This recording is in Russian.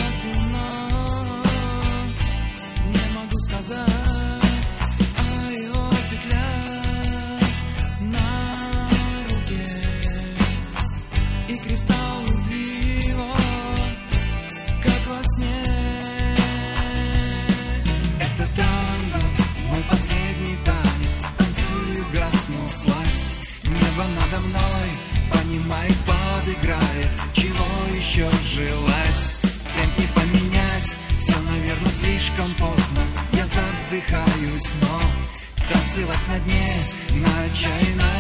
но не могу сказать о его петлях на руке и кристалл любви его, как во сне. Это танго, мой последний танец, танцую, гасну сласть. Небо надо мной, понимай, подыграет, чего еще желать? Темп не поменять, все, наверное, слишком поздно. Я задыхаюсь, но танцевать на дне, на отчаянном